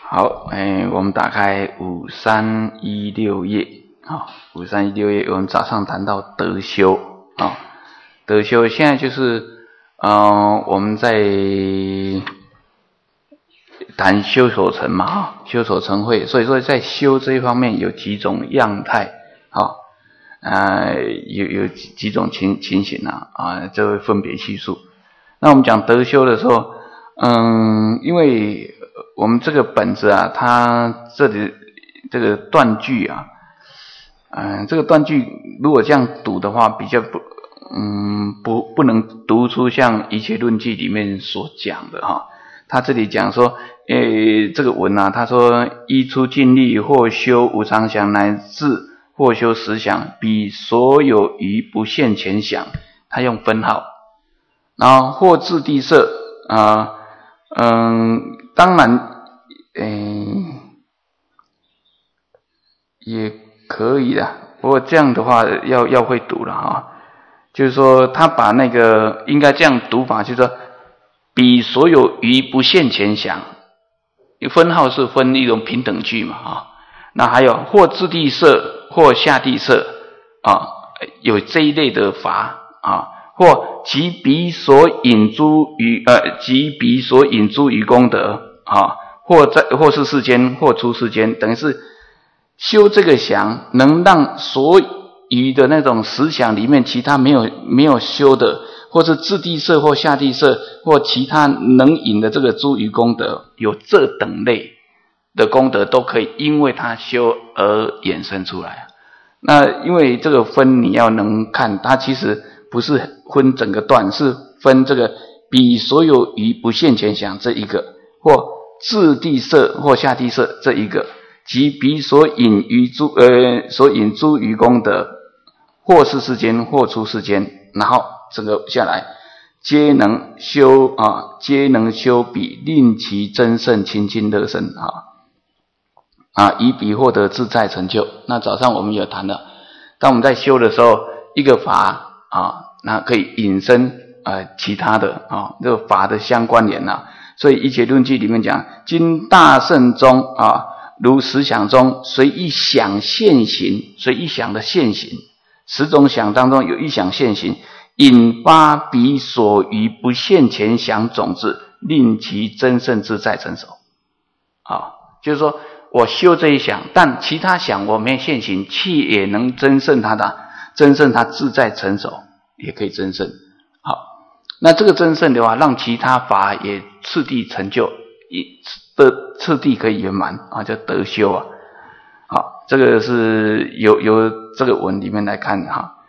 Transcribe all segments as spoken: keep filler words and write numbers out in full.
好，哎，我们打开五三一六页，啊，五三一六页，我们早上谈到德修，啊，德修现在就是，嗯、呃，我们在谈修所成嘛，哈，修所成慧，所以说在修这一方面有几种样态，啊，呃，有有几种情情形啊，啊，这会分别叙述。那我们讲德修的时候，嗯，因为我们这个本子啊，它这里这个断句啊，嗯，这个断句如果这样读的话，比较不，嗯，不不能读出像《一切论记》里面所讲的哈。他这里讲说，诶，这个文啊，他说依出尽力或修无常想乃至或修实想，比所有余不现前想，他用分号。然后或自地色啊，嗯，当然，嗯，也可以的。不过这样的话要要会读了哈，就是说他把那个应该这样读法，就是说比所有余不现前想，分号是分一种平等句嘛啊。那还有或自地色或下地色啊，有这一类的法啊。或即彼所引诸于呃，即彼所引诸于功德啊，或在或是世间，或出世间，等于是修这个想，能让所余的那种实想里面，其他没有没有修的，或是自地色或下地色，或其他能引的这个诸于功德，有这等类的功德，都可以因为他修而衍生出来。那因为这个分你要能看，它其实不是分整个段，是分这个比所有余不现前想这一个，或自地色或下地色这一个，即彼所引于诸呃所引诸于功德，或是世间或出世间，然后这个下来皆能修啊，皆能修彼，令其真圣清净乐身啊。啊，以彼获得自在成就。那早上我们有谈了，当我们在修的时候，一个法啊，那可以引申呃其他的啊，这个法的相关联啊。所以《一切论记》里面讲，今大圣中啊，如实想中，随一想现行，随一想的现行，十种想当中有一想现行，引发彼所余不现前想种子，令其真圣自在成熟。啊，就是说。我修这一想，但其他想我没现行，气也能真正它的真正它自在成熟，也可以真正。好，那这个真正的话，让其他法也次第成就，也的次第可以圆满啊，叫德修啊。好，这个是由由这个文里面来看的哈。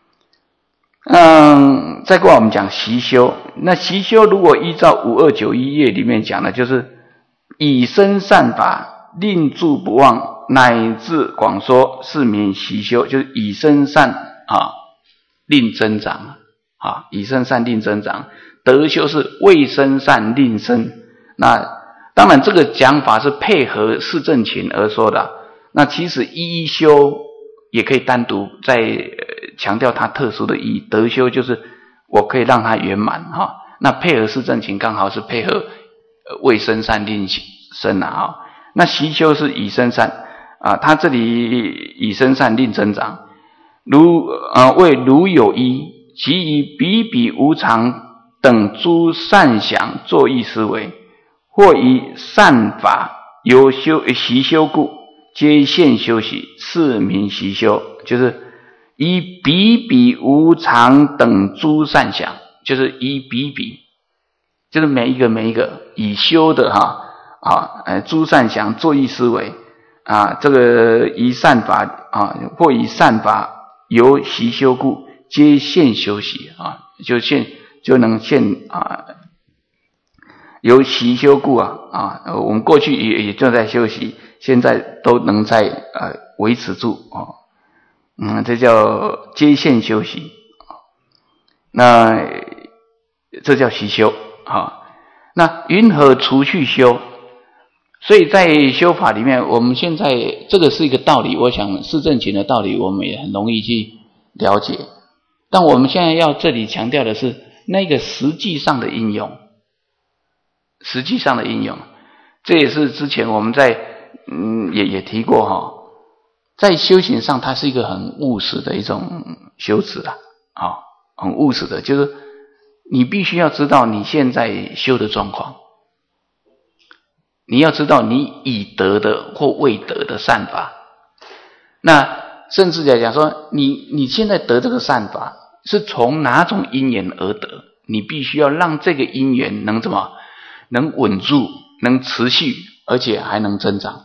嗯，再过来我们讲习修，那习修如果依照五二九一页里面讲的，就是以身善法。令住不忘，乃至广说，是名习修，就是以身善啊，令增长啊，以身善令增长。德修是为身善令身。那当然，这个讲法是配合四正勤而说的。那其实一一修也可以单独再、呃、强调它特殊的意义。德修就是我可以让它圆满哈。那配合四正勤刚好是配合、呃、为身善令身啊哈。那习修是以身善啊，他这里以身善令增长，如呃为如有一，其以彼彼无常等诸善想作意思维，或以善法由修习修故，皆现修习，是名习修。就是以彼彼无常等诸善想，就是以彼彼，就是每一个每一个以修的哈。啊，呃，诸善想作意思维啊，这个以善法啊，或以善法由习修故，皆现修习啊，就现就能现啊，由习修故啊啊，我们过去也也正在修习，现在都能在呃维持住啊，嗯，这叫皆现修习，那这叫习修啊。那云何除去修？所以在修法里面，我们现在这个是一个道理，我想四正勤的道理我们也很容易去了解，但我们现在要这里强调的是那个实际上的应用，实际上的应用。 这也是之前我们在嗯也也提过哈，在修行上它是一个很务实的一种修持啊，啊，很务实的，就是你必须要知道你现在修的状况，你要知道你已得的或未得的善法，那甚至来讲说，你你现在得这个善法是从哪种因缘而得？你必须要让这个因缘能怎么能稳住，能持续，而且还能增长。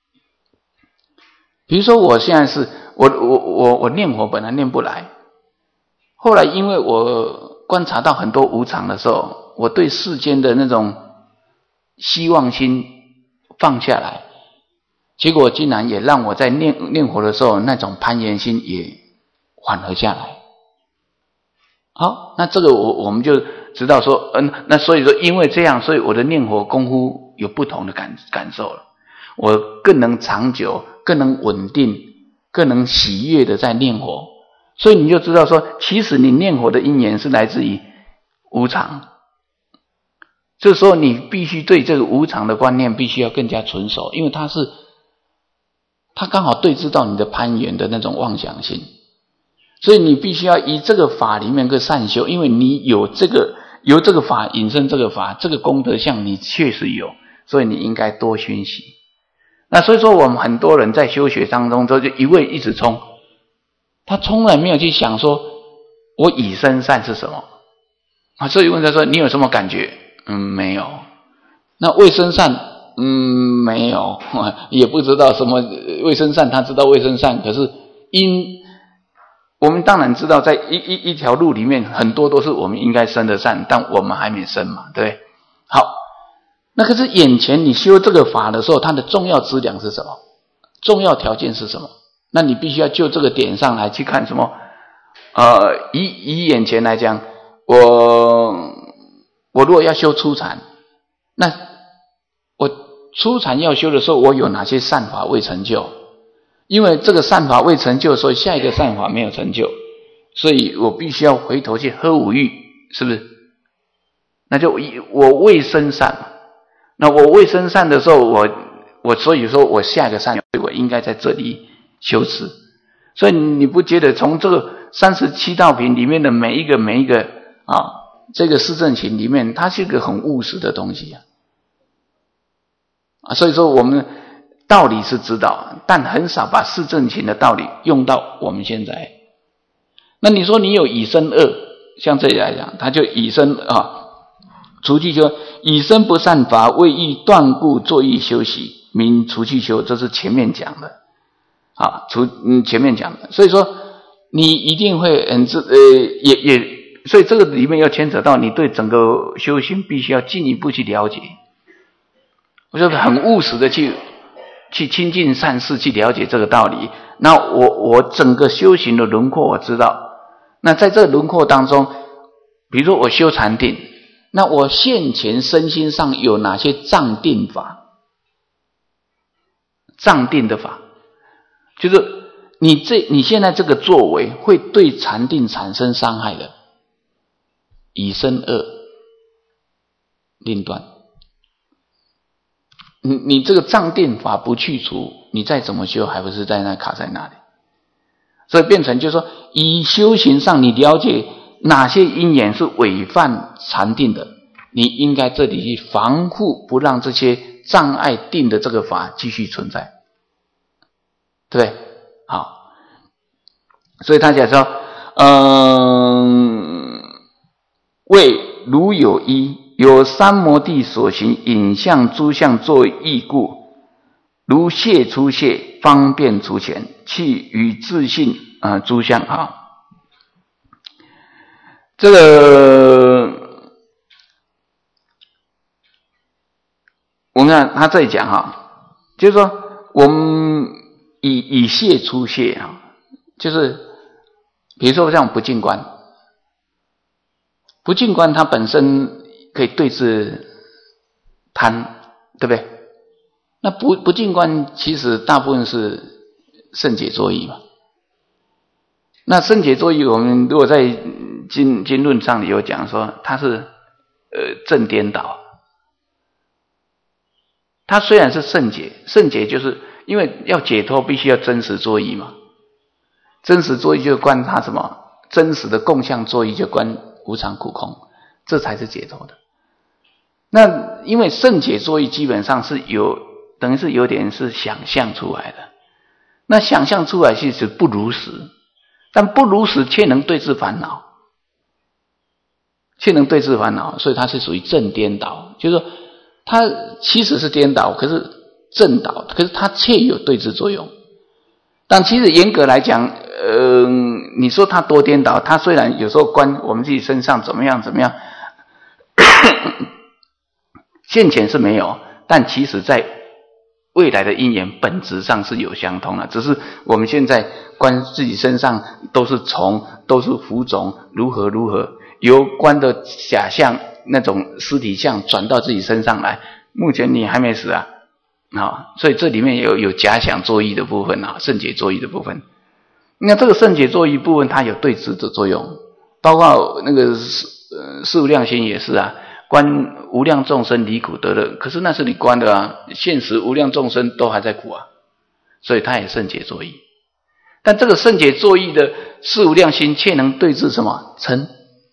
比如说，我现在是我我我我念佛本来念不来，后来因为我观察到很多无常的时候，我对世间的那种希望心放下来，结果竟然也让我在念念佛的时候，那种攀缘心也缓和下来。好，那这个我我们就知道说，嗯，那所以说因为这样，所以我的念佛功夫有不同的感感受了，我更能长久，更能稳定，更能喜悦的在念佛。所以你就知道说，其实你念佛的因缘是来自于无常。这时候你必须对这个无常的观念必须要更加纯熟，因为它是它刚好对治到你的攀缘的那种妄想性。所以你必须要以这个法里面个善修，因为你有这个由这个法引申这个法，这个功德相你确实有，所以你应该多熏习。那所以说我们很多人在修学当中都就一味一直冲，他从来没有去想说我以身善是什么啊？所以问他说你有什么感觉？嗯，没有。那未生善？嗯，没有，也不知道什么未生善，他知道未生善，可是因我们当然知道在一一一条路里面很多都是我们应该生的善，但我们还没生嘛，对不对？好，那可是眼前你修这个法的时候，它的重要资粮是什么？重要条件是什么？那你必须要就这个点上来去看什么？呃，以以眼前来讲，我我如果要修初禅，那我初禅要修的时候，我有哪些善法未成就？因为这个善法未成就，所以下一个善法没有成就，所以我必须要回头去呵五欲，是不是？那就我未生善，那我未生善的时候，我我所以说我下一个善我应该在这里修持。所以你不觉得从这个三十七道品里面的每一个每一个啊，这个四正勤里面，它是一个很务实的东西啊。啊，所以说我们道理是知道，但很少把四正勤的道理用到我们现在。那你说你有以身恶，像这里来讲，他就以身啊，除去修，以身不善法，为欲断故，作意修习，名除去修，这是前面讲的啊，除嗯前面讲的。所以说你一定会很自呃也也，所以这个里面要牵扯到你对整个修行必须要进一步去了解，我就很务实的去。去亲近善事，去了解这个道理。那我我整个修行的轮廓我知道。那在这个轮廓当中，比如说我修禅定，那我现前身心上有哪些障定法？障定的法，就是你这你现在这个作为会对禅定产生伤害的，以身恶令断。你你这个障定法不去除，你再怎么修还不是在那卡在那里。所以变成就是说，以修行上你了解哪些因缘是违犯禅定的，你应该这里去防护，不让这些障碍定的这个法继续存在，对不对？好，所以他讲说，嗯，为如有一。有三摩地所行影像诸相作意故，如谢出谢，方便除前，去于自信啊、呃、诸相啊。这个我们看他这里讲哈，就是说我们以以谢出谢啊，就是比如说像不净观，不净观它本身可以对治贪，对不对？那不不净观其实大部分是圣解作意嘛。那圣解作意，我们如果在经经论上有讲说，它是呃正颠倒。 它虽然是圣解，圣解就是因为要解脱必须要真实作意嘛，真实作意就关它什么？真实的共相作意就关无常苦空，这才是解脱的。那因为圣解作意基本上是有等于是有点是想象出来的，那想象出来其实不如实，但不如实却能对治烦恼，却能对治烦恼，所以它是属于正颠倒，就是说它其实是颠倒，可是正倒，可是它却有对治作用。但其实严格来讲，呃，你说它多颠倒，它虽然有时候关我们自己身上怎么样怎么样，现前是没有，但其实在未来的因缘本质上是有相通的，只是我们现在关自己身上都是虫，都是浮肿，如何如何，由关的假象那种尸体相转到自己身上来，目前你还没死啊，啊，所以这里面有有假想作意的部分啊，圣解作意的部分。那这个圣解作意部分，它有对治的作用，包括那个呃四无量心也是啊，观无量众生离苦得乐，可是那是你观的啊，现实无量众生都还在苦啊，所以它也圣解作意。但这个圣解作意的四无量心，却能对治什么嗔？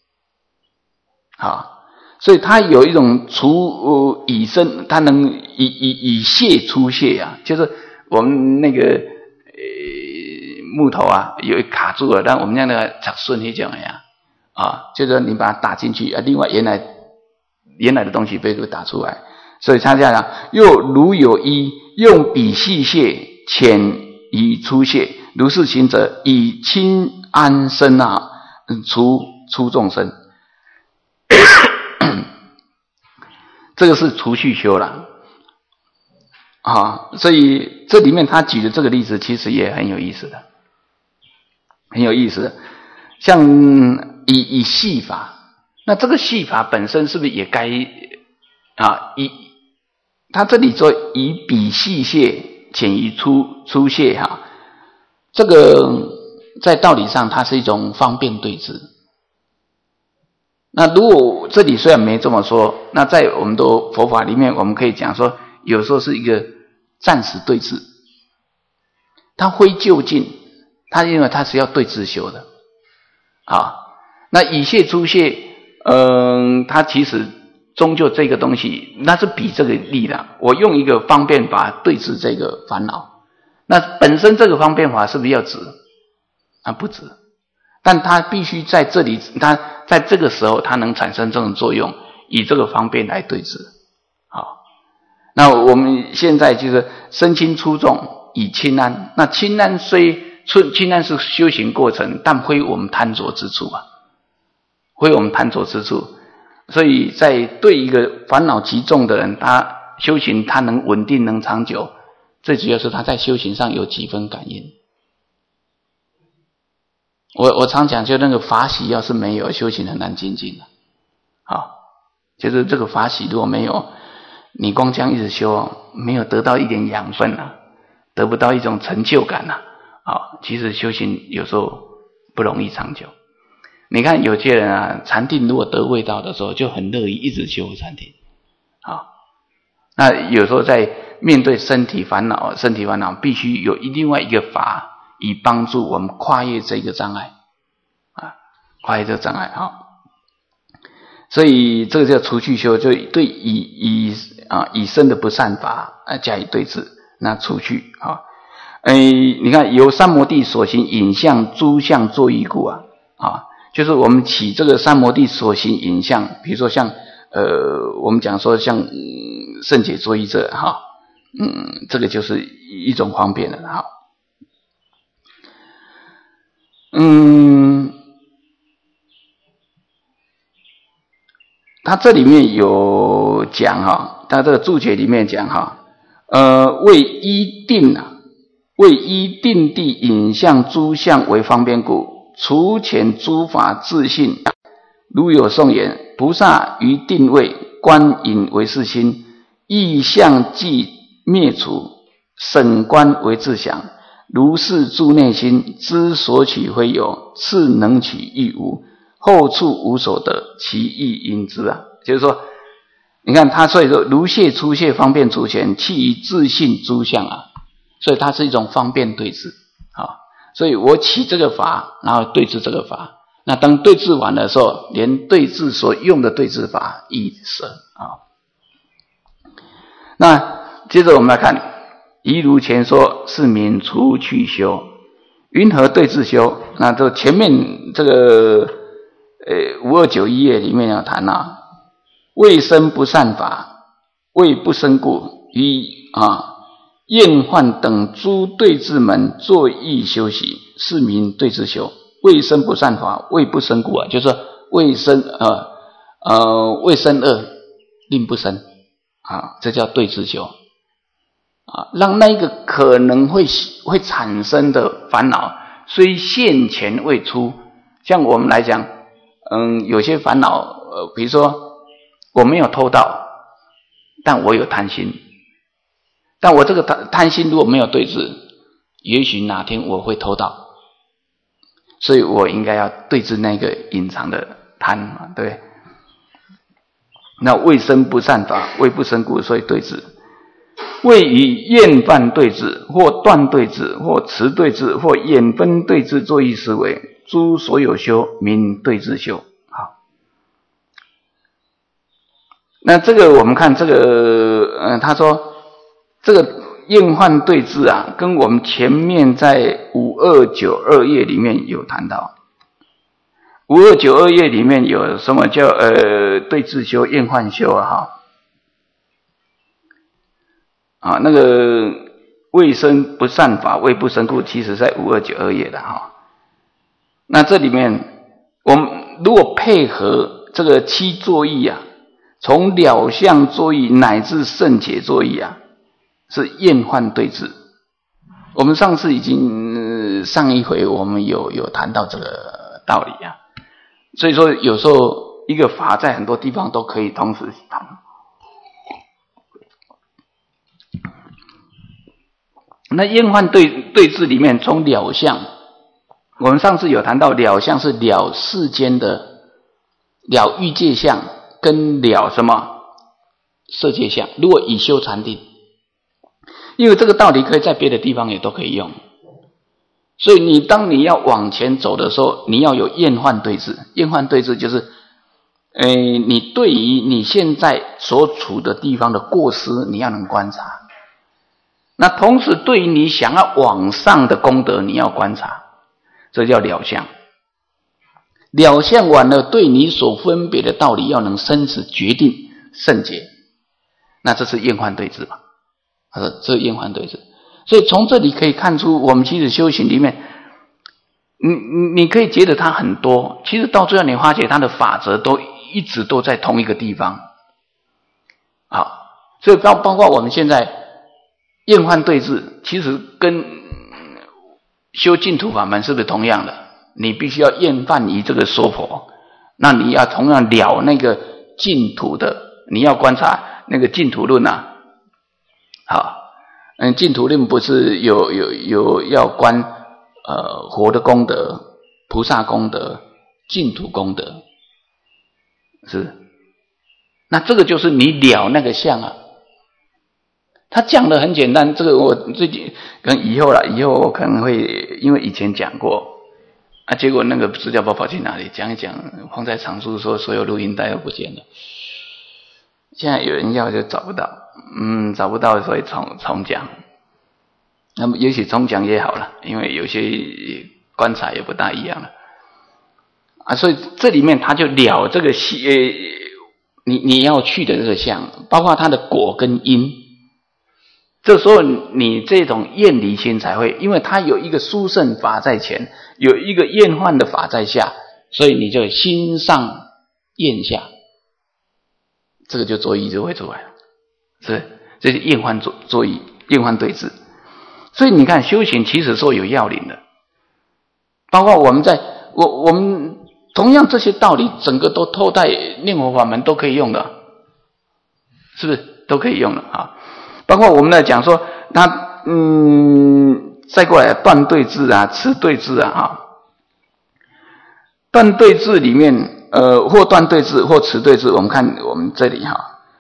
啊。所以它有一种除呃以身，它能以以以泄出泄啊，就是我们那个呃木头啊，有卡住了，让我们让那个插顺一种呀啊，就是你把它打进去啊，另外原来原来的东西被打出来，所以它这样讲，又如有一用笔细泄，浅以出泄，如是行者以清安身啊，除出众生。这个是除去修了啊，所以这里面他举的这个例子其实也很有意思的，很有意思。像以以细法，那这个细法本身是不是也该啊？以他这里说以笔细泄，浅于出出泄哈，这个在道理上它是一种方便对治。那如果这里虽然没这么说，那在我们的佛法里面，我们可以讲说，有时候是一个暂时对治，它非就近，它因为它是要对治修的啊。那以泄出泄，嗯，它其实终究这个东西，那是比这个力的。我用一个方便法对治这个烦恼，那本身这个方便法是不是要止？啊，不止。但它必须在这里，它在这个时候它能产生这种作用，以这个方便来对治。好，那我们现在就是身轻出众以轻安，那轻安虽轻安是修行过程，但非我们贪着之处啊，非我们贪着之处。所以在对一个烦恼极重的人，他修行他能稳定能长久，最主要是他在修行上有几分感应。我我常讲，就那个法喜要是没有，修行很难精进的。好，就是这个法喜如果没有，你光这样一直修，没有得到一点养分啊，得不到一种成就感啊，好，其实修行有时候不容易长久。你看有些人啊，禅定如果得味道的时候，就很乐意一直修禅定。好，那有时候在面对身体烦恼，身体烦恼必须有另外一个法。以帮助我们跨越这个障碍啊，跨越这个障碍啊，所以这个叫除去修，就对以以啊以身的不善法啊加以对治，那除去啊，哎，你看由三摩地所行影像诸相作意故啊啊，就是我们起这个三摩地所行影像，比如说像呃我们讲说像、嗯、圣解作意者哈，嗯，这个就是一种方便的哈。嗯，他这里面有讲哈，他这个注解里面讲哈，呃，为依定啊，为依定地影像诸相为方便故，除前诸法自性，如有颂言，菩萨于定位观影为是心，意象即灭除，审观为自想。如是住内心，知所取非有，次能取亦无，后处无所得，其意因之啊。就是说， 你看他所以说如谢出谢方便除前，弃于自性诸相啊，所以它是一种方便对治啊。所以我起这个法，然后对治这个法，那当对治完的时候，连对治所用的对治法一舍啊。那接着我们来看，一如前说是名除去修，云何对治修？那这前面这个呃五二九一页里面有谈啊，未生不善法，为不生故，于啊厌患等诸对治门作意修习，是名对治修。未生不善法，为不生故啊，就是说未生呃呃未生恶，令不生啊，这叫对治修啊，让那个可能会会产生的烦恼，虽现前未出。像我们来讲，嗯，有些烦恼，呃，比如说我没有偷盗，但我有贪心，但我这个贪贪心如果没有对治，也许哪天我会偷盗，所以我应该要对治那个隐藏的贪嘛，对不对？那未生不善法，为不生故，所以对治。为与厌犯对治，或断对治，或持对治，或眼分对治作意思维，诸所有修名对治修。好，那这个我们看这个，呃，他说这个厌患对治啊，跟我们前面在五二九二页里面有谈到。五二九二页里面有什么叫呃对治修、厌患修啊？哈。啊，那个未生不善法，为不生故，其实在五二九二页的哈。那这里面，我们如果配合这个七作意啊，从了相作意乃至圣解作意啊，是厌患对治。我们上次已经、呃、上一回我们有有谈到这个道理啊，所以说有时候一个法在很多地方都可以同时谈。那厌患对对治里面，从了相，我们上次有谈到了相是了世间的了欲界相，跟了什么色界相。如果以修禅定，因为这个道理可以在别的地方也都可以用，所以你当你要往前走的时候，你要有厌患对治。厌患对治就是，呃，你对于你现在所处的地方的过失，你要能观察。那同时对于你想要往上的功德，你要观察，这叫了相。了相完了，对你所分别的道理要能生死决定圣解，那这是厌患对治吧？他说这是厌患对治。所以从这里可以看出，我们其实修行里面，你你可以觉得它很多，其实到最后你发觉它的法则都一直都在同一个地方。好，所以包包括我们现在厌患对治，其实跟修净土法门是不是同样的？你必须要厌犯于这个娑婆，那你要同样了那个净土的，你要观察那个净土论啊。好，嗯，净土论不是有有有要观呃佛的功德、菩萨功德、净土功德，是？那这个就是你了那个相啊。他讲的很简单，这个我最近跟以后啦，以后我可能会因为以前讲过啊，结果那个资料包跑去哪里？讲一讲，放在藏书说所有录音带都不见了。现在有人要就找不到，嗯，找不到所以重重讲。那么也许重讲也好了，因为有些观察也不大一样了啊，所以这里面他就了这个呃，你你要去的这个相，包括它的果跟因。这时候你这种厌离心才会，因为它有一个殊胜法在前，有一个厌患的法在下，所以你就心上厌下，这个就作意就会出来了，是，这是厌患作作意，厌患对治。所以你看修行其实是有要领的，包括我们在我我们同样这些道理，整个都透在念佛法门都可以用的，是不是都可以用的啊？包括我们来讲说，他嗯，再过来断对治啊，持对治啊，哈，断对治里面，呃，或断对治，或持对治，我们看我们这里哈，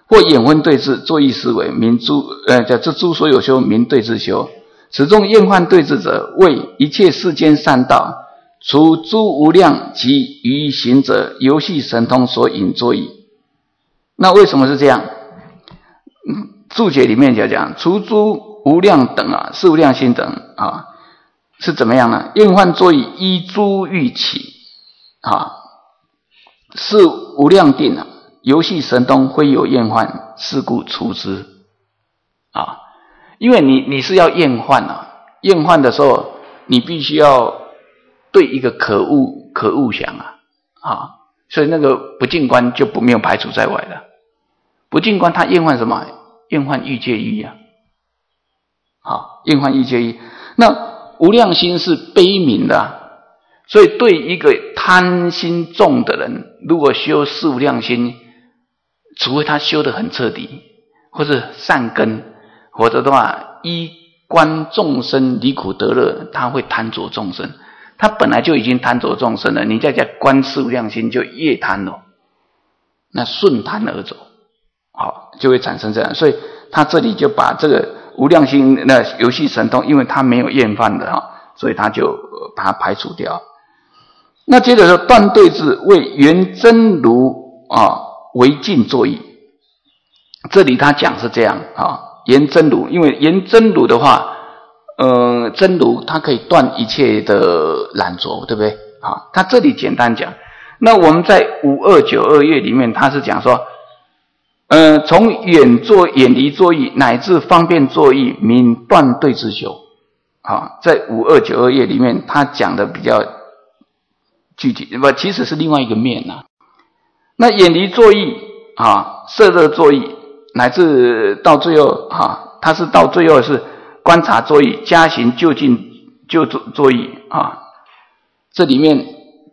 或眼昏对治，作意思维，名诸呃叫这诸所有修，名对治修。此中厌患对治者，为一切世间善道，除诸无量及于行者游戏神通所引作意。那为什么是这样？注解里面就讲，除诸无量等啊，是无量心等啊，是怎么样呢？厌患作意依诸欲起啊，是无量定啊，游戏神通非有厌患，是故除之啊。因为你你是要厌患啊，厌患的时候，你必须要对一个可恶可恶想啊啊，所以那个不净观就不没有排除在外了。不净观他厌患什么？厌患欲界意啊，好，厌患欲界意。那无量心是悲悯的、啊，所以对一个贪心重的人，如果修四无量心，除非他修得很彻底，或是善根。否则的话，依观众生离苦得乐，他会贪着众生。他本来就已经贪着众生了，你再加观四无量心，就越贪了，那顺贪而走，好，就会产生这样。所以他这里就把这个无量心那游戏神通，因为他没有厌犯的哈，所以他就把它排除掉。那接着说断对治，为圆真如啊为尽作意。这里他讲是这样啊。圆真如，因为圆真如的话，呃，真如它可以断一切的染着，对不对？啊，它这里简单讲。那我们在五二九二页里面，它是讲说，呃，从远作远离作意乃至方便作意，名断对治修。啊，在五二九二页里面，它讲的比较具体，不，其实是另外一个面呐、啊。那远离作意啊，摄热作意。乃至到最后啊，他是到最后是观察作意，加行就近就作意啊。这里面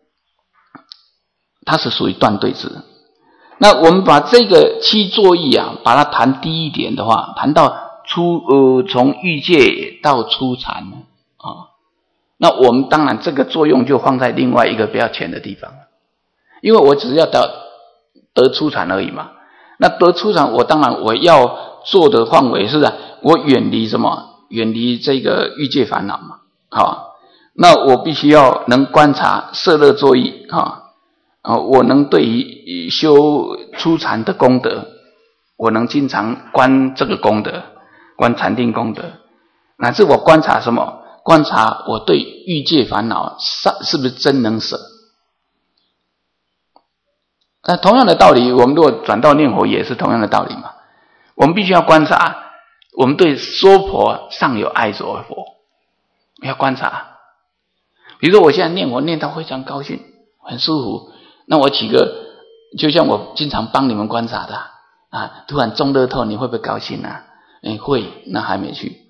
它是属于断对治。那我们把这个七作意啊，把它谈低一点的话，谈到出呃从欲界到初禅啊，那我们当然这个作用就放在另外一个比较浅的地方，因为我只是要得得初禅而已嘛。那得初禅，我当然我要做的范围是啊，我远离什么？远离这个欲界烦恼嘛。好，那我必须要能观察摄热作意啊，啊，我能对于修初禅的功德，我能经常观这个功德，观禅定功德，乃至我观察什么？观察我对欲界烦恼是不是真能舍？那同样的道理，我们如果转到念佛也是同样的道理嘛。我们必须要观察，我们对娑婆尚有爱着佛，要观察。比如说我现在念佛念到非常高兴，很舒服，那我起个，就像我经常帮你们观察的啊，突然中乐透，你会不会高兴啊？哎，会，那还没去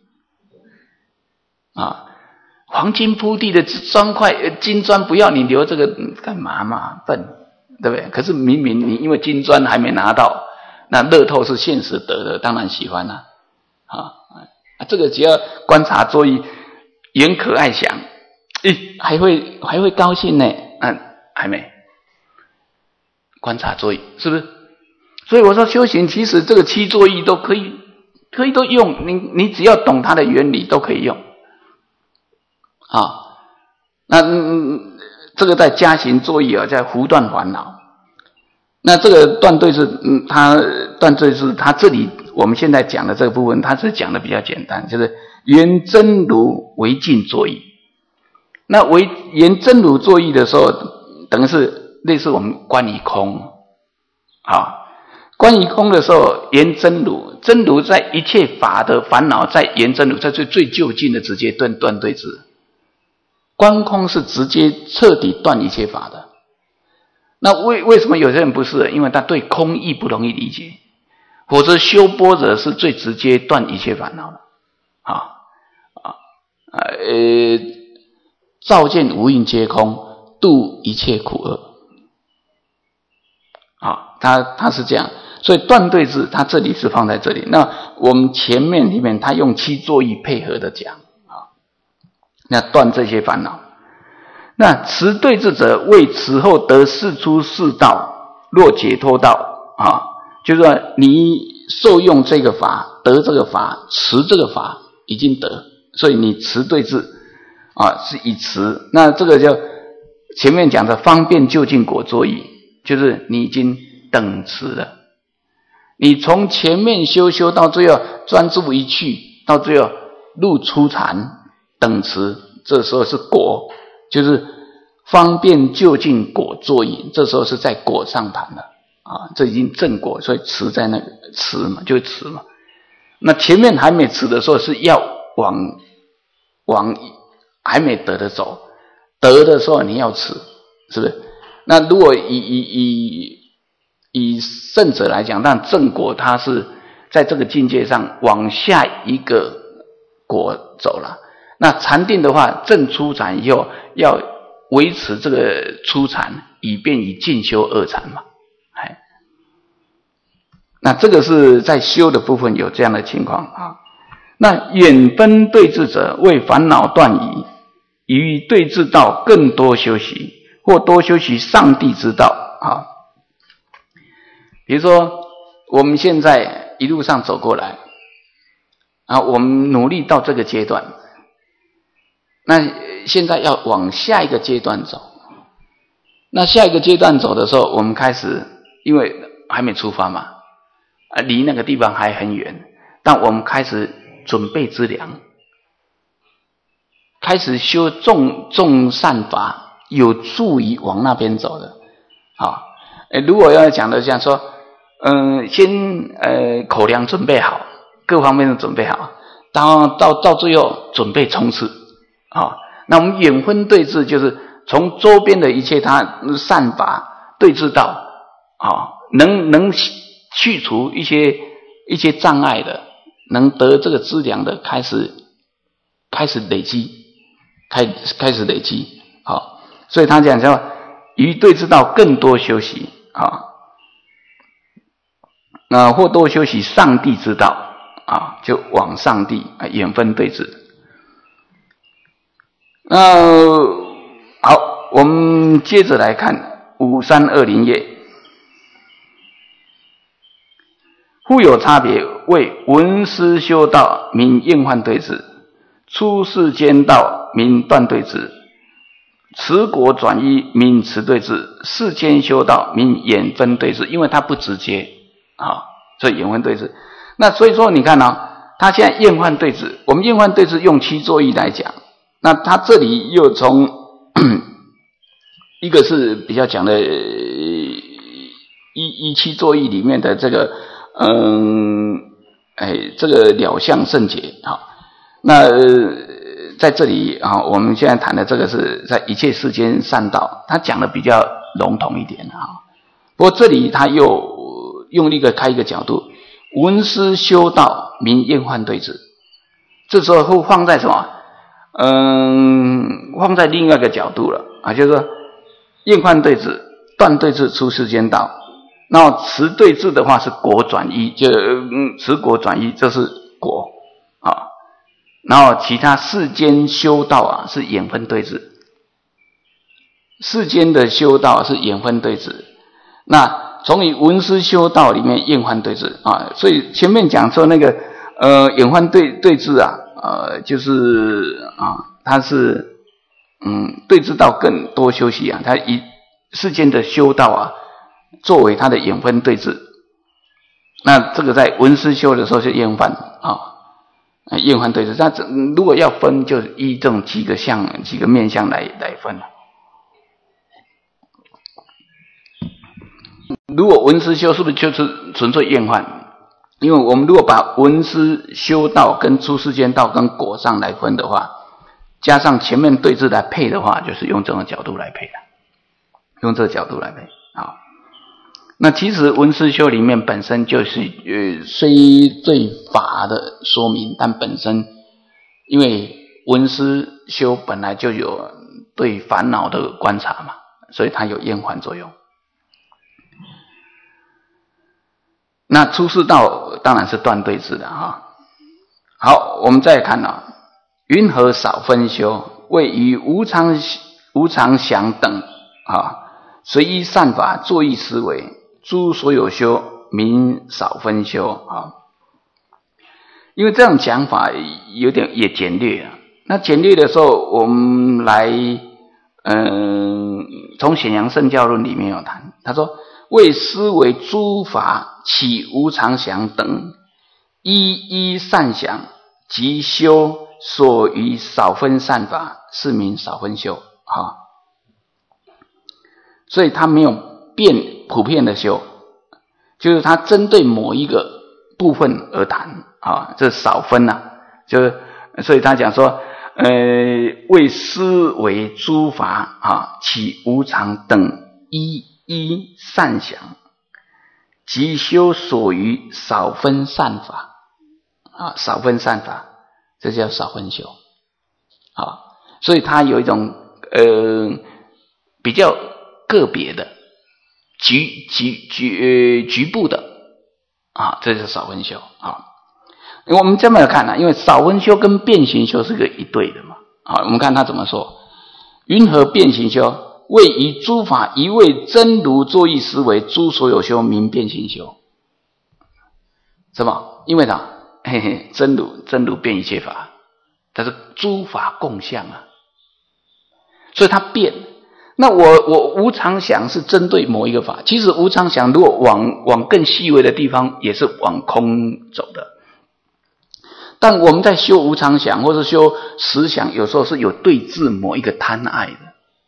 啊。黄金铺地的砖块，金砖不要你留这个干嘛嘛？笨。对不对？可是明明你因为金砖还没拿到，那乐透是现实得的，当然喜欢啦、啊。啊，这个只要观察作意，眼可爱想，咦，还会还会高兴呢？嗯，还没观察作意，是不是？所以我说修行其实这个七作意都可以，可以都用，你你只要懂它的原理都可以用。啊，那嗯。这个在加行作意啊，在胡断烦恼。那这个断对治，嗯，它断对治，它这里我们现在讲的这个部分，它是讲的比较简单，就是圆真如为尽作意。那为圆真如作意的时候，等于是类似我们观于空，啊，观于空的时候，圆真如，真如在一切法的烦恼，在圆真如，在最最就近的直接断断对治。观空是直接彻底断一切法的。那为为什么有些人不是？因为他对空义不容易理解。否则修般若是最直接断一切烦恼的。啊啊呃，照见无印皆空，度一切苦厄。啊，他他是这样，所以断对治，他这里是放在这里。那我们前面里面他用七作意配合的讲。那断这些烦恼，那持对治者，为此后得世出世道，若解脱道啊， 就是说你受用这个法，得这个法，持这个法已经得，所以你持对治啊，是以持。那这个叫前面讲的方便究竟果作意，就是你已经等持了。你从前面修修到最后专注一去，到最后入初禅等持，这时候是果，就是方便究竟果作意，这时候是在果上谈了啊，这已经正果，所以持在那个持嘛，就持嘛。那前面还没持的时候是要往往还没得的走，得的时候你要持，是不是？那如果以以以以圣者来讲，但正果它是在这个境界上往下一个果走了。那禅定的话，正初禅以后要维持这个初禅，以便于进修二禅嘛。哎，那这个是在修的部分有这样的情况啊。那远分对治者，为烦恼断疑，于对治道更多修习，或多修习上帝之道啊。比如说我们现在一路上走过来啊，我们努力到这个阶段，那现在要往下一个阶段走。那下一个阶段走的时候，我们开始因为还没出发嘛，啊，离那个地方还很远，但我们开始准备资粮，开始修众众善法，有助于往那边走的。好，如果要讲的像说，嗯，先呃口粮准备好，各方面都准备好，到到到最后准备冲刺啊。那我们远分对治，就是从周边的一切他善法对治到啊，能能去除一些一些障碍的，能得这个资粮的，开始开始累积，开开始累积。好，所以他讲叫于对治道更多修习啊。那或多修习上帝之道啊，就往上帝啊远分对治。那好，我们接着来看五三二零页，互有差别，为闻思修道名应幻对治，出世间道名断对治，持果转依名持对治，世间修道名远分对治，因为它不直接啊，所以远分对治。那所以说你看呢、啊，他现在厌幻对治，我们厌幻对治用七作意来讲，那他这里又从一个是比较讲的一一七作意里面的这个嗯哎这个了相圣解啊，那在这里啊，我们现在谈的这个是在一切世间善道，他讲的比较笼统一点啊。不过这里他又用一个开一个角度，闻思修道名厌幻对治，这时候会放在什么？嗯，放在另外一个角度了啊，就是说厌幻对治、断对治出世间道，那持对治的话是果转依，就嗯持果转依，这是果啊。然后其他世间修道啊是远分对治，世间的修道是远分对治。那从以闻思修道里面厌幻对治啊，所以前面讲说那个呃远幻对对治啊，呃就是啊，它是嗯对治道更多修习啊，它以世间的修道啊作为它的远分对治。那这个在闻思修的时候是厌幻啊。厌幻对治，那如果要分，就依这种几个相、几个面相来来分了。如果闻思修，是不是就是纯粹厌幻？因为我们如果把闻思修道跟出世间道跟果上来分的话，加上前面对治来配的话，就是用这种角度来配的，用这个角度来配啊。那其实闻思修里面本身就是呃，虽对法的说明，但本身因为闻思修本来就有对烦恼的观察嘛，所以它有厌幻作用。那出世道当然是断对治的哈。好，我们再看啊，云何少分修？为于无常无常想等啊，随依善法作意思维。诸所有修名少分修啊。因为这种讲法有点也简略啊。那简略的时候，我们来嗯、呃，从显扬圣教论里面有谈，他说为思维诸法起无常想等，一一善想即修所余少分善法，是名少分修啊。所以他没有变普遍的修，就是他针对某一个部分而谈啊，这少分啊，就是所以他讲说，呃，为思维诸法啊，起无常等一一善想，即修所余少分善法啊，少分善法，这叫少分修啊。所以他有一种呃比较个别的局局局呃局部的啊，这是少分修啊。我们这么看啊，因为少分修跟变行修是个一对的嘛。好，我们看他怎么说：云何变行修？为以诸法一味真如作意思维，诸所有修名变行修。什么？因为啥？嘿嘿，真如真如变一切法，它是诸法共相啊，所以它变。那我我无常想是针对某一个法，其实无常想如果往往更细微的地方，也是往空走的。但我们在修无常想或是修实想，有时候是有对治某一个贪爱的，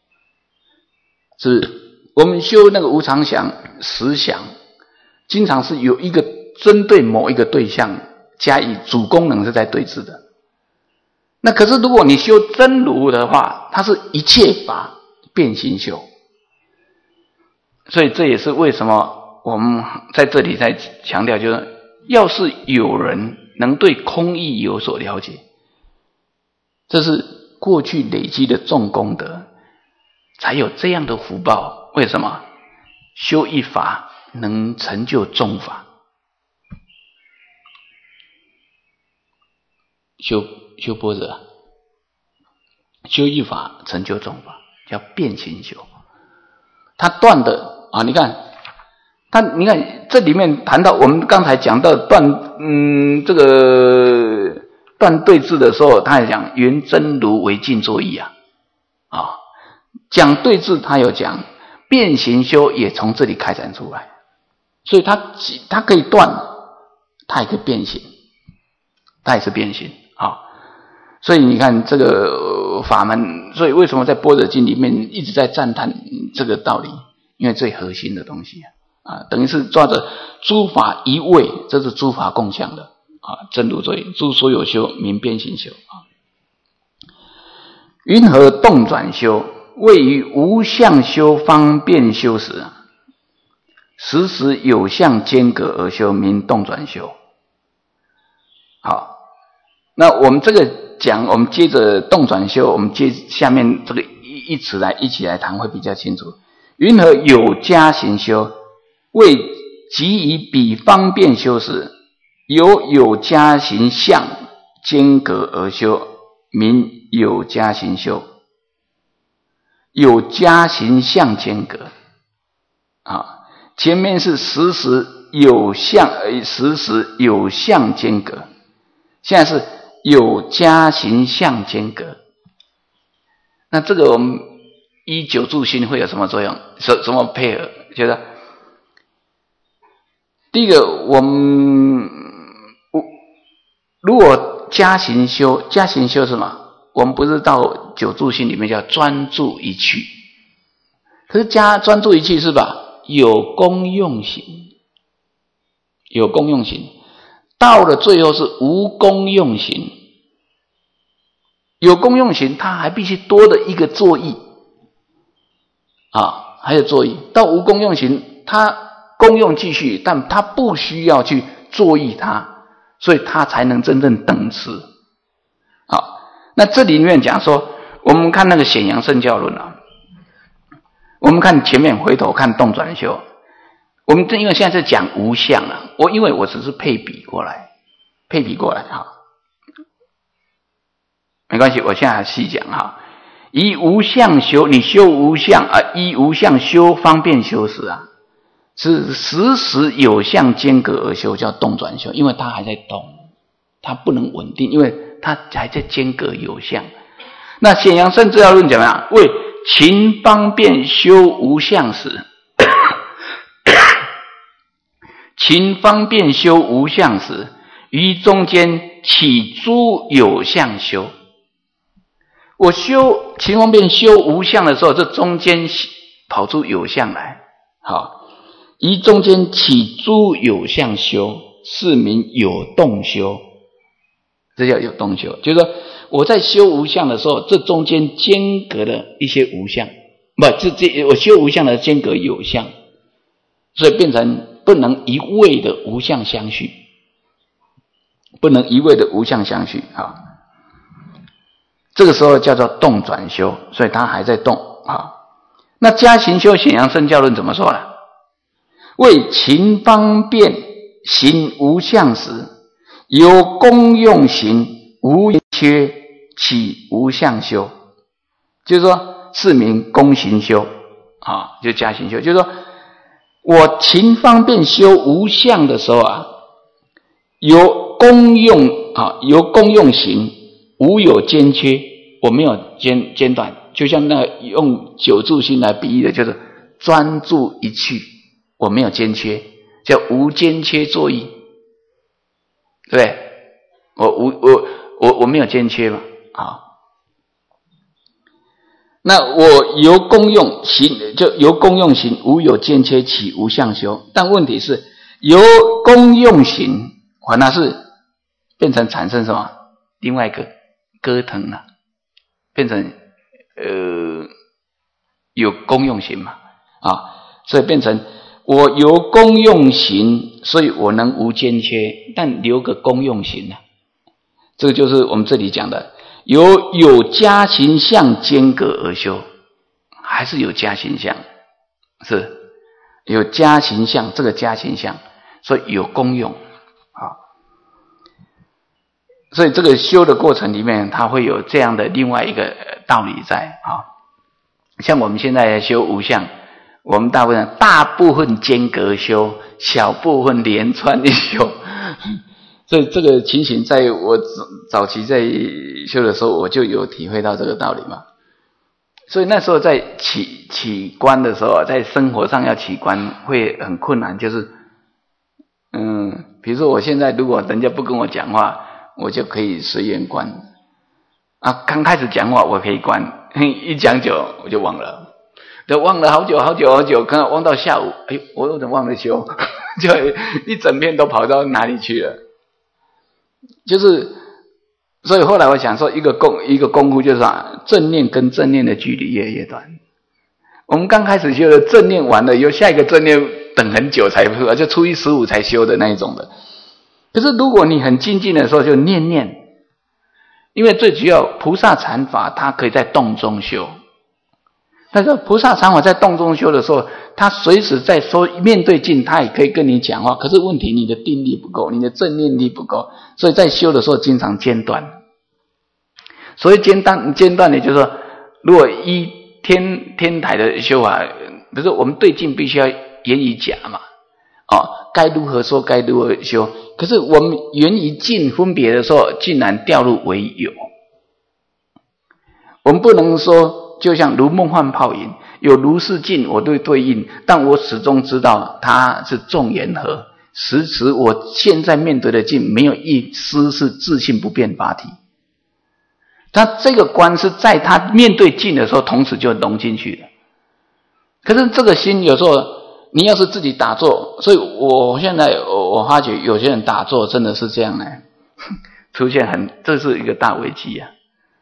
是我们修那个无常想实想，经常是有一个针对某一个对象加以主功能是在对治的。那可是如果你修真如的话，它是一切法变行修，所以这也是为什么我们在这里在强调，就是要是有人能对空义有所了解，这是过去累积的重功德，才有这样的福报。为什么？修一法能成就众法，修修般若，修一法成就众法，叫变行修。他断的啊，你看他，你看这里面谈到我们刚才讲到断，嗯，这个断对治的时候，他也讲缘真如为尽作意啊，啊，讲对治他有讲，变行修也从这里开展出来，所以他他可以断，他也可以变行，他也是变行啊。所以你看这个法门，所以为什么在般若经里面一直在赞叹这个道理？因为最核心的东西啊，等于是抓着诸法一味，这是诸法共相的啊，真如作意，诸所有修名变行修啊。云何动转修？位于无相修方便修时，时时有相间隔而修，名动转修。好，那我们这个讲，我们接着动转修，我们接下面这个一一词来一起来谈会比较清楚。云何有加行修？为即以彼方便修时，有有加行相间隔而修，名有加行修。有加行相间隔啊，前面是时时有相，时时有相间隔，现在是有加行相间隔。那这个我们依九住心会有什么作用？什什么配合？觉得第一个，我们如果加行修，加行修什么？我们不是到九住心里面叫专注一趣，可是加专注一趣是吧？有功用行，有功用行，到了最后是无功用行。有功用行，它还必须多的一个作意啊，还有作意。到无功用行，它功用继续，但它不需要去作意它，所以它才能真正等持。好，那这里面讲说，我们看那个显扬圣教论啊，我们看前面回头看动转修，我们因为现在是讲无相啊，我因为我只是配比过来，配比过来哈。没关系，我现在还细讲哈。以无相修，你修无相啊，依无相修方便修时啊， 是时时有相间隔而修，叫动转修，因为它还在动，它不能稳定，因为它还在间隔有相。那显扬圣智要论怎么样？为勤方便修无相时，勤方便修无相时，于中间起诸有相修。我修勤方便修无相的时候，这中间跑出有相来，好，于中间起诸有相修，是名有动修。这叫有动修，就是说我在修无相的时候，这中间间隔了一些无相，不，这这我修无相的间隔有相，所以变成不能一味的无相相续，不能一味的无相相续啊。这个时候叫做动转修，所以它还在动啊。那加行修显扬圣教论怎么说呢？为勤方便行无相时，由功用行无缺起无相修，就是说是名功行修啊，就加行修，就是说我勤方便修无相的时候啊，由功用啊，由功用行无有间缺，我没有间间断，就像那个用九住心来比喻的，就是专注一去，我没有间缺，叫无间缺作意，对不对？我无我我我没有间缺嘛，啊，那我由功用行，就由功用行无有间缺起无相修，但问题是由功用行反而是变成产生什么？另外一个歌腾了，变成呃有功用行嘛，啊，所以变成我由功用行，所以我能无间缺，但留个功用行啊。这个就是我们这里讲的，由有加行相间隔而修，还是有加行相，是有加行相，这个加行相，所以有功用啊。所以这个修的过程里面，它会有这样的另外一个道理在啊。像我们现在修无相，我们大部分大部分间隔修，小部分连串的修。所以这个情形在我早期在修的时候，我就有体会到这个道理嘛。所以那时候在起起观的时候，在生活上要起观会很困难，就是嗯，比如说我现在如果人家不跟我讲话，我就可以随缘观啊。刚开始讲话我可以观，一讲久我就忘了，就忘了好久好久好久，可能忘到下午，哎，我有点忘了修，就一整片都跑到哪里去了。就是，所以后来我想说，一个功一个功夫就是啊，正念跟正念的距离越来越短。我们刚开始修的正念完了，以后下一个正念等很久才修，就初一十五才修的那一种的。可是如果你很精进的时候，就念念，因为最主要菩萨禅法，它可以在动中修。但是菩萨禅法在动中修的时候，他随时在说面对境，他也可以跟你讲话。可是问题，你的定力不够，你的正念力不够，所以在修的时候经常间断。所谓间断，间断的就是说，如果依天天台的修法，比如说我们对境必须要言语假嘛，哦，该如何说，该如何修。可是我们言语境分别的时候，竟然掉入为有。我们不能说。就像如梦幻泡影，有如是境我对对应，但我始终知道它是众缘合，实质我现在面对的境没有一丝是自性不变法体。他这个观是在他面对境的时候同时就融进去的。可是这个心有时候你要是自己打坐，所以我现在我发觉有些人打坐真的是这样呢，出现很这是一个大危机啊。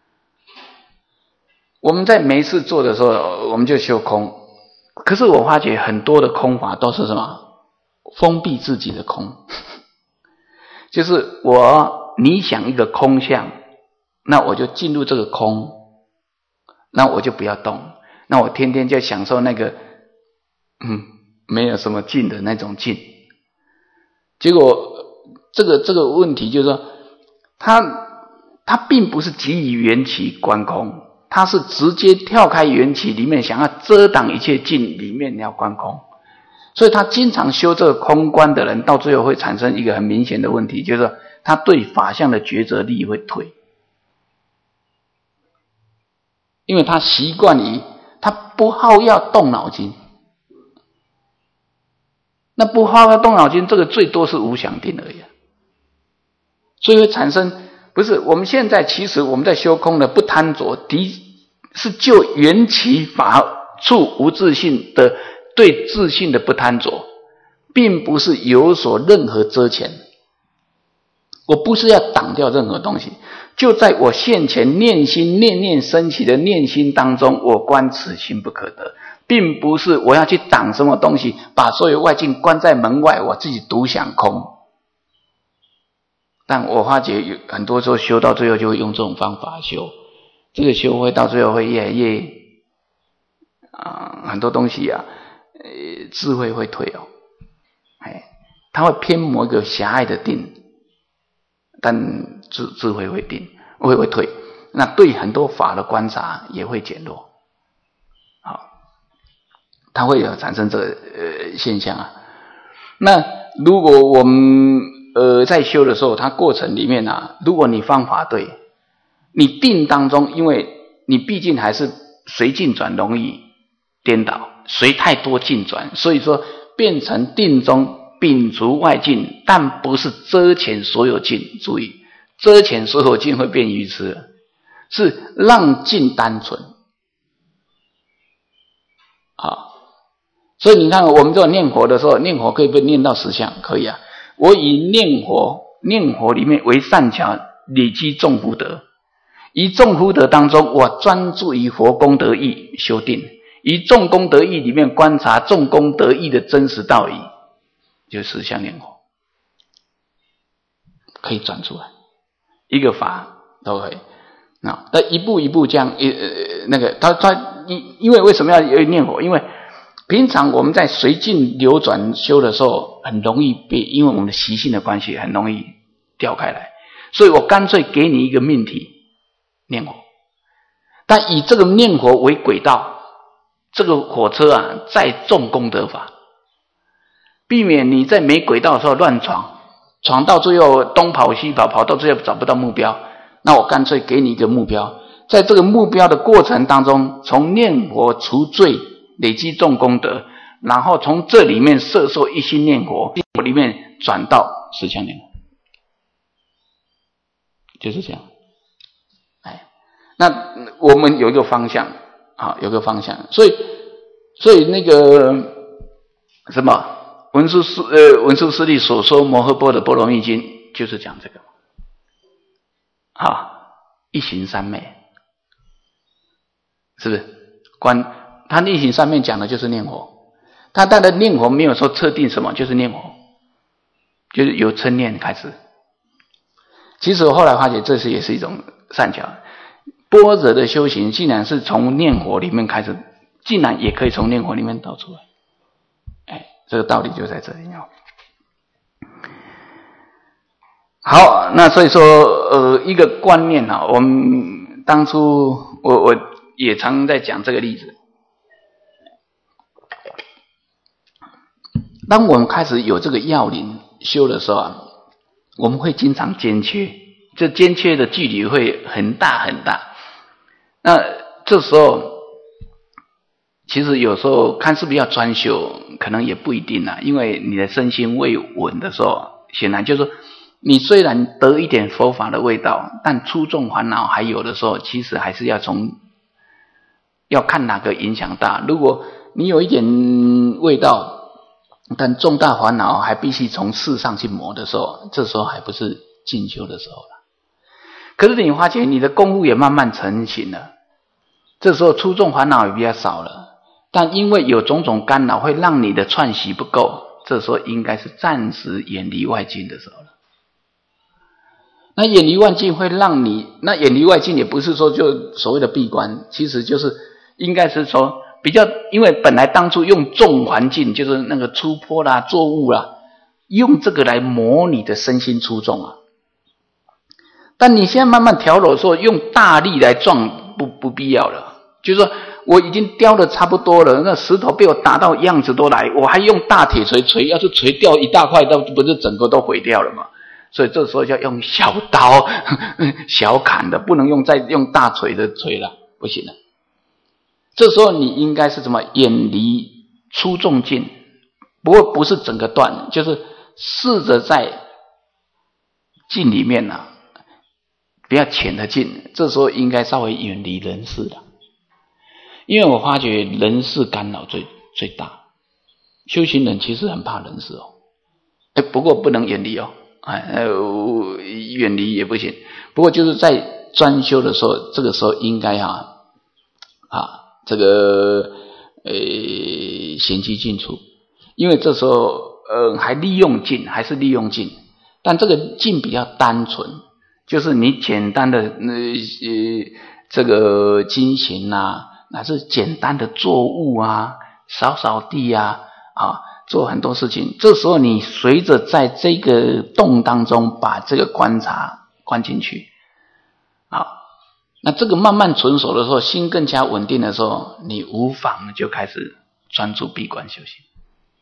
我们在没事做的时候，我们就修空。可是我发觉很多的空法都是什么？封闭自己的空。就是我你想一个空相，那我就进入这个空，那我就不要动，那我天天就享受那个嗯没有什么静的那种静。结果这个这个问题就是说，他他并不是给予缘起观空。他是直接跳开缘起里面，想要遮挡一切境里面要观空， 所以他经常修这个空观的人，到最后会产生一个很明显的问题，就是说他对法相的抉择力会退，因为他习惯于他不好要动脑筋。那不好要动脑筋，这个最多是无想定而已，所以会产生不是我们现在其实我们在修空的不贪着，的是就缘起法处无自性的对自性的不贪着，并不是有所任何遮前。我不是要挡掉任何东西，就在我现前念心念念升起的念心当中，我观此心不可得，并不是我要去挡什么东西，把所有外境关在门外，我自己独享空。但我发觉有很多时候修到最后就会用这种方法修，这个修会到最后会越来越啊、呃，很多东西啊，呃，智慧会退哦，哎，它会偏颇一个狭隘的定，但智智慧会定，会会退。那对很多法的观察也会减弱，好，它会有产生这个呃现象啊。那如果我们呃在修的时候，它过程里面啊，如果你方法对，你定当中，因为你毕竟还是随境转容易颠倒，随太多境转，所以说变成定中摒除外境，但不是遮遣所有境。注意，遮遣所有境会变愚痴，是让境单纯。好，所以你看我们这种念佛的时候，念佛可以被念到实相，可以啊。我以念佛念佛里面为善巧，累积众福德。以众福德当中，我专注于佛功德义修定，以众功德义里面观察众功德义的真实道理，就是实相念佛，可以转出来，一个法都可以。那那一步一步这样，呃，那个他他因因为为什么要念佛？因为平常我们在随境流转修的时候，很容易被因为我们的习性的关系，很容易掉开来，所以我干脆给你一个命题。念佛，但以这个念佛为轨道，这个火车啊，载重功德法，避免你在没轨道的时候乱闯，闯到最后东跑西跑，跑到最后找不到目标。那我干脆给你一个目标，在这个目标的过程当中，从念佛除罪，累积众功德，然后从这里面摄受一心念佛，里面转到实相念佛，就是这样。那我们有一个方向，啊，有个方向，所以，所以那个什么文殊师呃文殊师利所说摩诃般若波罗蜜经就是讲这个，啊，一行三昧，是不是？观他一行三昧讲的就是念佛，他带的念佛没有说特定什么，就是念佛，就是由嗔念开始。其实我后来发觉，这是也是一种善巧。般若的修行竟然是从念佛里面开始，竟然也可以从念佛里面导出来，哎，这个道理就在这里哦。好，那所以说，呃，一个观念啊，我们当初我我也常在讲这个例子。当我们开始有这个要领修的时候啊，我们会经常间缺，这间缺的距离会很大很大。那这时候，其实有时候看是不是要专修，可能也不一定啦，因为你的身心未稳的时候，显然就是说，你虽然得一点佛法的味道，但粗重烦恼还有的时候，其实还是要从要看哪个影响大。如果你有一点味道，但重大烦恼还必须从事上去磨的时候，这时候还不是进修的时候了。可是你发觉你的功夫也慢慢成型了，这时候粗重烦恼也比较少了，但因为有种种干扰会让你的串习不够，这时候应该是暂时远离外境的时候了。那远离外境会让你，那远离外境也不是说就所谓的闭关，其实就是应该是说比较，因为本来当初用重环境，就是那个出坡啦、作物啦，用这个来磨你的身心粗重啊。但你现在慢慢调柔的时候，用大力来撞不不必要了， 就是说我已经雕的差不多了，那石头被我打到样子都来，我还用大铁锤锤，要是锤掉一大块，那不是整个都毁掉了吗？所以这时候要用小刀小砍的，不能用再用大锤的锤了，不行了。这时候你应该是什么？远离粗重劲，不过不是整个断，就是试着在劲里面啊，不要浅的劲。这时候应该稍微远离人事了，因为我发觉人事干扰最最大。修行人其实很怕人事哦，哎，不过不能远离哦。哎，远离也不行。不过就是在专修的时候，这个时候应该啊啊这个呃贤机进出，因为这时候呃还利用劲，还是利用劲，但这个劲比较单纯，就是你简单的呃呃这个经行啊，乃是简单的作物啊，扫扫地啊啊。做很多事情，这时候你随着在这个洞当中把这个观察观进去，好，那这个慢慢纯熟的时候，心更加稳定的时候，你无妨就开始专注闭关修行。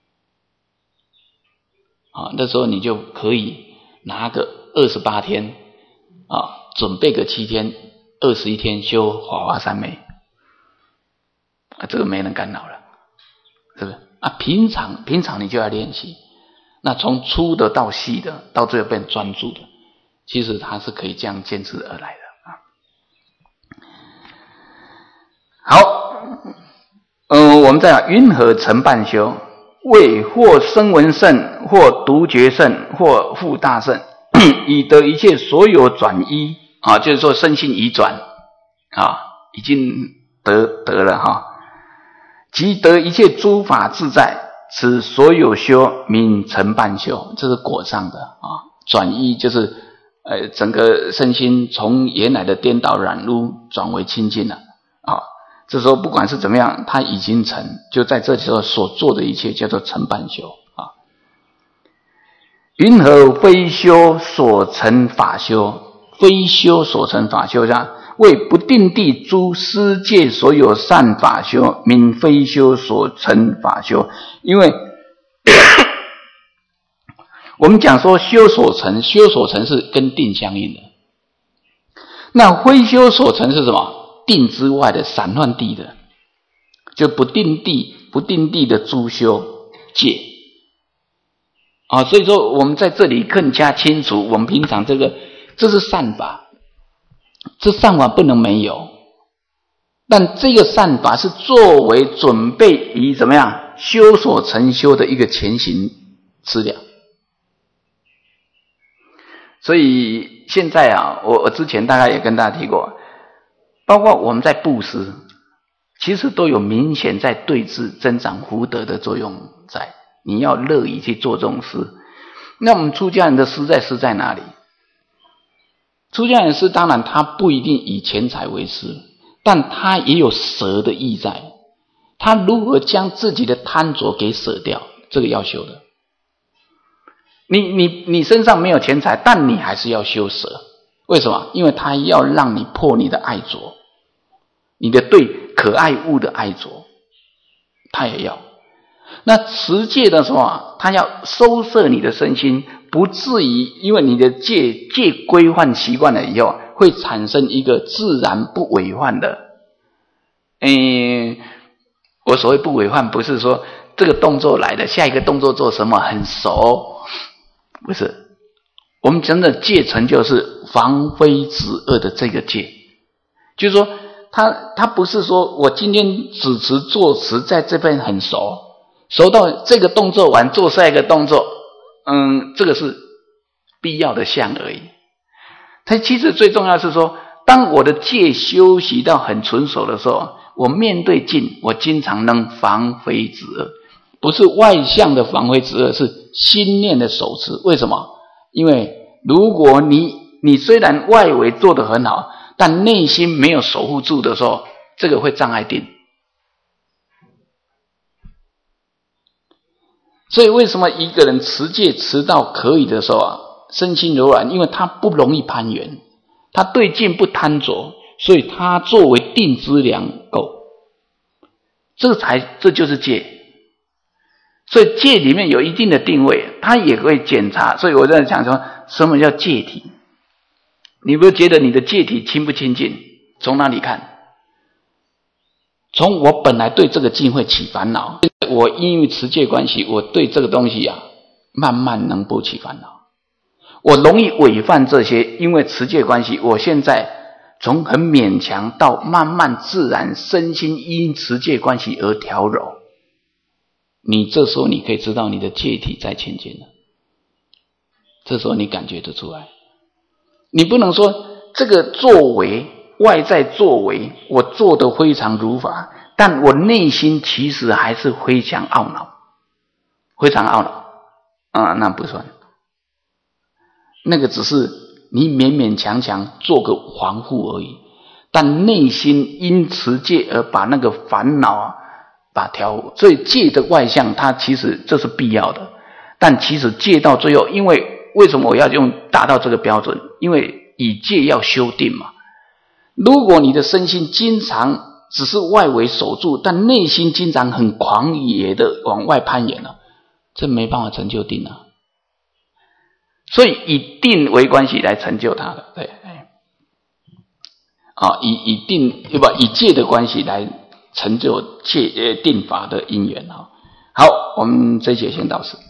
好，那时候你就可以拿个二十八天啊，准备个七天，二十一天修华华三昧，啊，这个没人干扰了，是不是？啊，平常平常你就要练习，那从粗的到细的，到最后变专注的，其实它是可以这样坚持而来的啊。好，嗯，我们再讲云何成半修，为或声闻圣，或独觉圣，或复大圣，以得一切所有转依啊，就是说身心已转啊，已经得得了哈。即得一切诸法自在，此所有修名成半修，这是果上的啊。转依就是呃整个身心从原来的颠倒染污转为清净了啊。这时候不管是怎么样，它已经成，就在这时候所做的一切叫做成半修啊。云何非修所成法修？非修所成法修上。为不定地诸世界所有善法修，名非修所成法修。因为我们讲说修所成，修所成是跟定相应的，那非修所成是什么？定之外的散乱地的，就不定地不定地的诸修界啊。所以说我们在这里更加清楚，我们平常这个这是善法，这善法不能没有，但这个善法是作为准备于怎么样修所成修的一个前行资料。所以现在啊，我我之前大概也跟大家提过，包括我们在布施，其实都有明显在对治增长福德的作用在，你要乐意去做这种事。那我们出家人的施在施在哪里？出家人施当然他不一定以钱财为施，但他也有舍的意在，他如何将自己的贪着给舍掉，这个要修的。你你你身上没有钱财，但你还是要修舍，为什么？因为他要让你破你的爱着，你的对可爱物的爱着，他也要。那持戒的时候啊，他要收摄你的身心，不至于因为你的戒戒规范习惯了以后，会产生一个自然不违犯的。嗯，我所谓不违犯，不是说这个动作来的，下一个动作做什么很熟，不是。我们真的戒成就是防非止恶的这个戒，就是说，他他不是说我今天只持坐持在这边很熟。熟到这个动作完做下一个动作，嗯，这个是必要的相而已。它其实最重要是说，当我的戒修习到很纯熟的时候，我面对境，我经常能防非止恶，不是外向的防非止恶，是心念的守持。为什么？因为如果你你虽然外围做得很好，但内心没有守护住的时候，这个会障碍定。所以为什么一个人持戒持到可以的时候啊，身心柔软，因为他不容易攀缘，他对境不贪着，所以他作为定之良够。 这才这就是戒。所以戒里面有一定的定位，它也会检查。所以我在讲说，什么叫戒体？你不觉得你的戒体清不清净？从哪里看？从我本来对这个境会起烦恼，我因为持戒关系，我对这个东西啊，慢慢能不起烦恼。我容易违犯这些，因为持戒关系，我现在从很勉强到慢慢自然，身心因持戒关系而调柔。你这时候你可以知道你的戒体在清净了，这时候你感觉得出来。你不能说这个作为外在作为我做得非常如法，但我内心其实还是非常懊恼，非常懊恼啊、嗯，那不算。那个只是你勉勉强强做个防护而已，但内心因持戒而把那个烦恼啊把调，所以戒的外向它其实这是必要的，但其实戒到最后，因为为什么我要用达到这个标准？因为以戒要修定嘛。如果你的身心经常只是外围守住，但内心经常很狂野的往外攀岩了，这没办法成就定啊。所以以定为关系来成就它的，对，啊，以以定对吧？以戒的关系来成就戒呃定法的因缘啊。好，我们这一节先到此。